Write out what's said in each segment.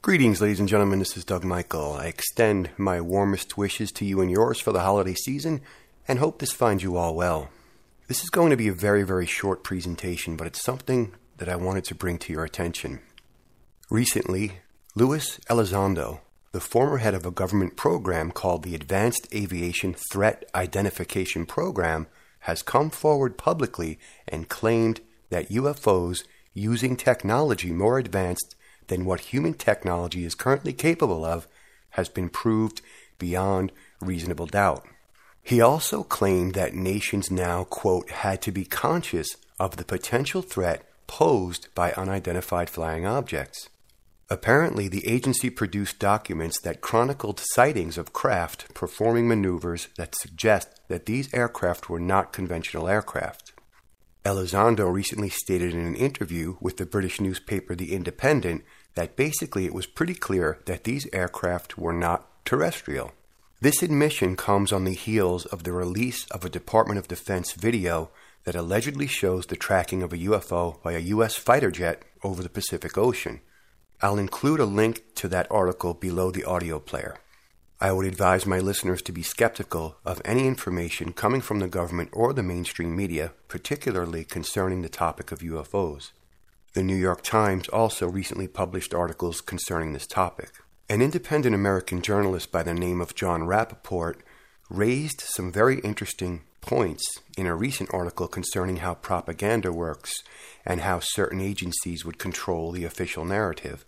Greetings, ladies and gentlemen. This is Doug Michael. I extend my warmest wishes to you and yours for the holiday season and hope this finds you all well. This is going to be a very, very short presentation, but it's something that I wanted to bring to your attention. Recently, Luis Elizondo, the former head of a government program called the Advanced Aviation Threat Identification Program, has come forward publicly and claimed that UFOs using technology more advanced than what human technology is currently capable of has been proved beyond reasonable doubt. He also claimed that nations now, quote, had to be conscious of the potential threat posed by unidentified flying objects. Apparently, the agency produced documents that chronicled sightings of craft performing maneuvers that suggest that these aircraft were not conventional aircraft. Elizondo recently stated in an interview with the British newspaper The Independent that basically it was pretty clear that these aircraft were not terrestrial. This admission comes on the heels of the release of a Department of Defense video that allegedly shows the tracking of a UFO by a U.S. fighter jet over the Pacific Ocean. I'll include a link to that article below the audio player. I would advise my listeners to be skeptical of any information coming from the government or the mainstream media, particularly concerning the topic of UFOs. The New York Times also recently published articles concerning this topic. An independent American journalist by the name of John Rappaport raised some very interesting points in a recent article concerning how propaganda works and how certain agencies would control the official narrative.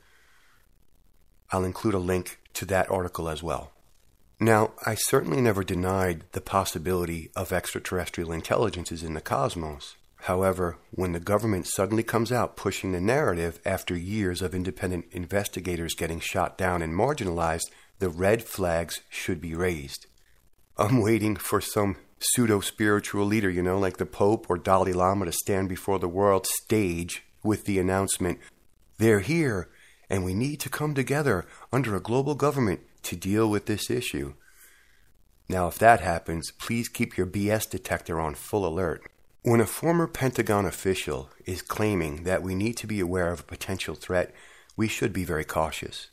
I'll include a link to that article as well. Now, I certainly never denied the possibility of extraterrestrial intelligences in the cosmos. However, when the government suddenly comes out pushing the narrative after years of independent investigators getting shot down and marginalized, the red flags should be raised. I'm waiting for some pseudo-spiritual leader, like the Pope or Dalai Lama to stand before the world stage with the announcement, "They're here, and we need to come together under a global government to deal with this issue." Now, if that happens, please keep your BS detector on full alert. When a former Pentagon official is claiming that we need to be aware of a potential threat, we should be very cautious.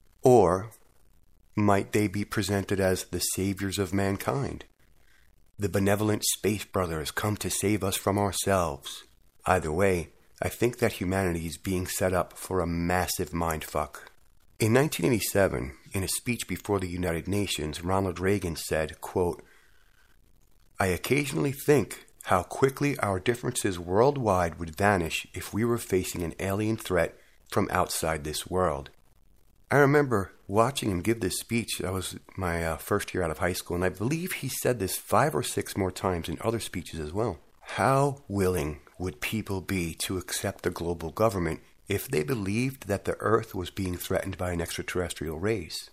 Or might they be presented as the saviors of mankind? The benevolent space brothers come to save us from ourselves. Either way, I think that humanity is being set up for a massive mindfuck. In 1987, in a speech before the United Nations, Ronald Reagan said, quote, "I occasionally think how quickly our differences worldwide would vanish if we were facing an alien threat from outside this world." I remember watching him give this speech. That was my first year out of high school, and I believe he said this 5 or 6 more times in other speeches as well. How willing would people be to accept the global government if they believed that the Earth was being threatened by an extraterrestrial race?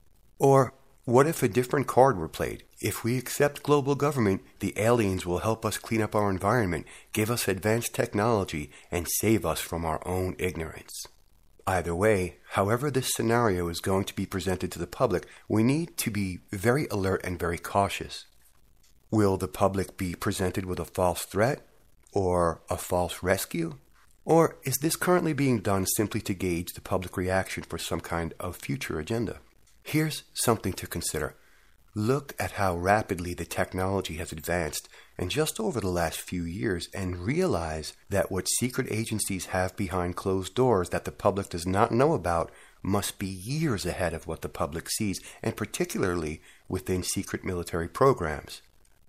Or what if a different card were played? If we accept global government, the aliens will help us clean up our environment, give us advanced technology, and save us from our own ignorance. Either way, however this scenario is going to be presented to the public, we need to be very alert and very cautious. Will the public be presented with a false threat or a false rescue? Or is this currently being done simply to gauge the public reaction for some kind of future agenda? Here's something to consider. Look at how rapidly the technology has advanced and just over the last few years, and realize that what secret agencies have behind closed doors that the public does not know about must be years ahead of what the public sees, and particularly within secret military programs.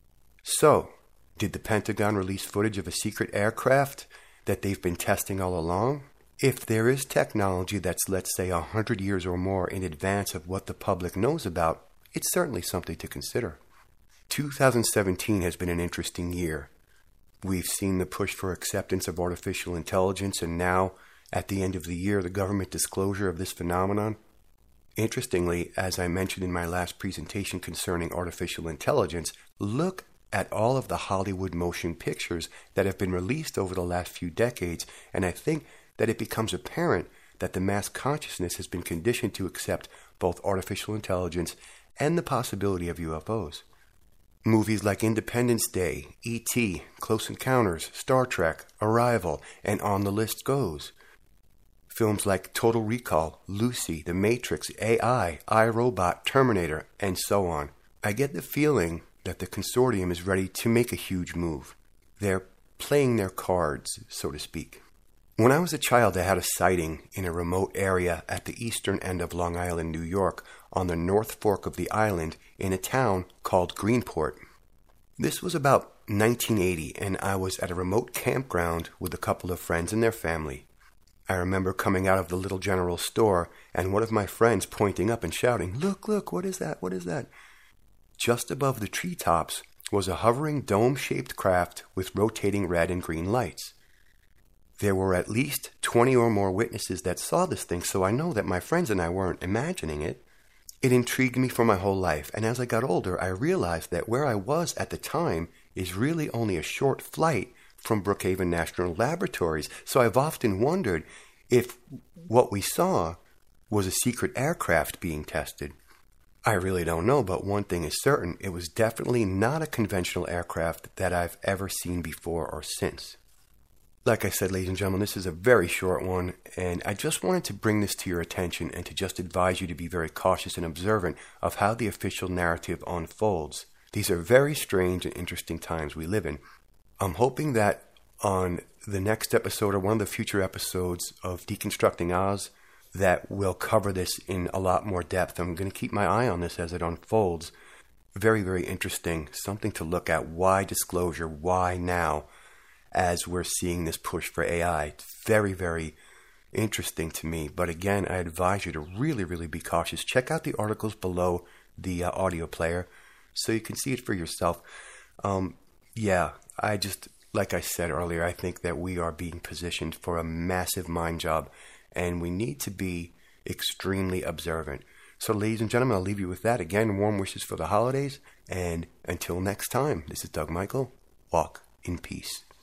So, did the Pentagon release footage of a secret aircraft that they've been testing all along? If there is technology that's, let's say, 100 years or more in advance of what the public knows about, it's certainly something to consider. 2017 has been an interesting year. We've seen the push for acceptance of artificial intelligence, and now, at the end of the year, the government disclosure of this phenomenon. Interestingly, as I mentioned in my last presentation concerning artificial intelligence, look at all of the Hollywood motion pictures that have been released over the last few decades, and I think that it becomes apparent that the mass consciousness has been conditioned to accept both artificial intelligence and the possibility of UFOs. Movies like Independence Day, E.T., Close Encounters, Star Trek, Arrival, and on the list goes. Films like Total Recall, Lucy, The Matrix, AI, iRobot, Terminator, and so on. I get the feeling that the consortium is ready to make a huge move. They're playing their cards, so to speak. When I was a child, I had a sighting in a remote area at the eastern end of Long Island, New York, on the North Fork of the island in a town called Greenport. This was about 1980, and I was at a remote campground with a couple of friends and their family. I remember coming out of the little general store and one of my friends pointing up and shouting, "Look, look, what is that? What is that?" Just above the treetops was a hovering dome-shaped craft with rotating red and green lights. There were at least 20 or more witnesses that saw this thing, so I know that my friends and I weren't imagining it. It intrigued me for my whole life, and as I got older, I realized that where I was at the time is really only a short flight from Brookhaven National Laboratories, so I've often wondered if what we saw was a secret aircraft being tested. I really don't know, but one thing is certain, it was definitely not a conventional aircraft that I've ever seen before or since. Like I said, ladies and gentlemen, this is a very short one, and I just wanted to bring this to your attention and to just advise you to be very cautious and observant of how the official narrative unfolds. These are very strange and interesting times we live in. I'm hoping that on the next episode or one of the future episodes of Deconstructing Oz that we'll cover this in a lot more depth. I'm going to keep my eye on this as it unfolds. Very, very interesting. Something to look at. Why disclosure? Why now? As we're seeing this push for AI. It's very, very interesting to me. But again, I advise you to really, really be cautious. Check out the articles below the audio player so you can see it for yourself. Like I said earlier, I think that we are being positioned for a massive mind job, and we need to be extremely observant. So, ladies and gentlemen, I'll leave you with that. Again, warm wishes for the holidays, and until next time, this is Doug Michael. Walk in peace.